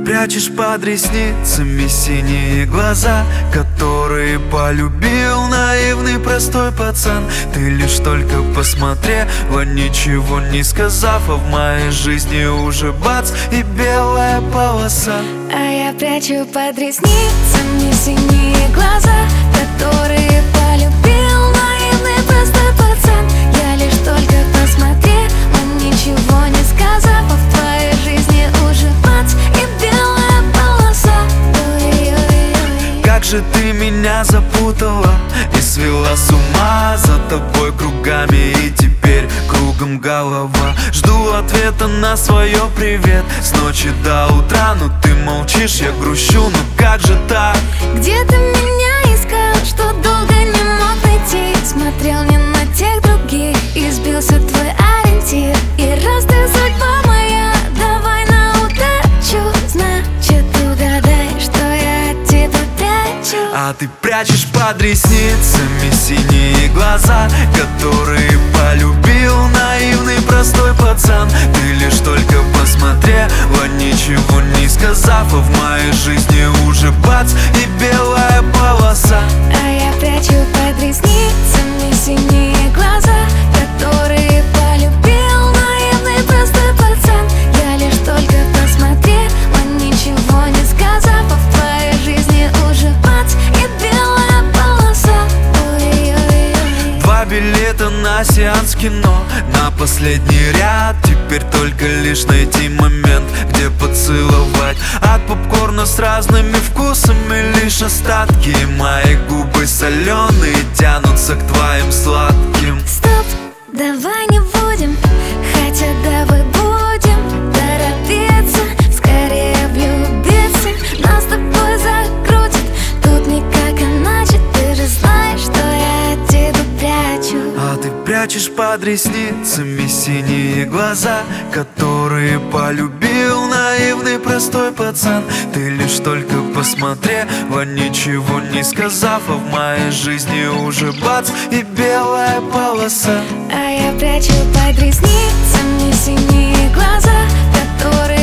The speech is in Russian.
прячешь под ресницами синие глаза, которые полюбил наивный простой пацан. Ты лишь только посмотрела, ничего не сказав, а в моей жизни уже бац и белая полоса. А я прячу под ресницами синие глаза, которые полюбил наивный простой пацан. Я лишь только посмотрела, ничего не сказав, а в твоей жизни уже бац и белая полоса. Ой-ой-ой. Как же ты меня запутала и свела с ума, за тобой кругами и теперь кругом голова. Жду ответа на свое привет с ночи до утра, но ты молчишь, я грущу, ну как же так? Где ты меня искал, что долго не мог найти? Смотрел не на тех других, и сбился твой ориентир. И раз ты судьба моя, давай на удачу. Значит, угадай, что я от тебя прячу. А ты прячешь под ресницами синие глаза, которые полюбил наивный простой пацан. Ты лишь только посмотрела, ничего не сказав, а в моей жизни уже бац и белая полоса. А я прячу под ресницами синие глаза, которые полюбил наивный простой пацан. Я лишь только посмотрела, ничего не сказав, а в твоей жизни уже бац и белая полоса. Ой-ой-ой. 2 билета на сеанс кино, на последний ряд. Теперь только лишь найти момент, где поцеловать. От попкорна с разными вкусами лишь остатки. Мои губы соленые тянутся к твоим сладким. Стоп, давай не будем, хотя давай будем торопиться, скорее влюбиться. Нас с тобой закрутит, тут никак иначе. Ты же знаешь, что я от тебя прячу. А ты прячешь под ресницами синие глаза, которые полюбил наивный простой пацан. Ты лишь только посмотрела, ничего не сказав, а в моей жизни уже бац и белая полоса. А я прячу под ресницами синие глаза, которые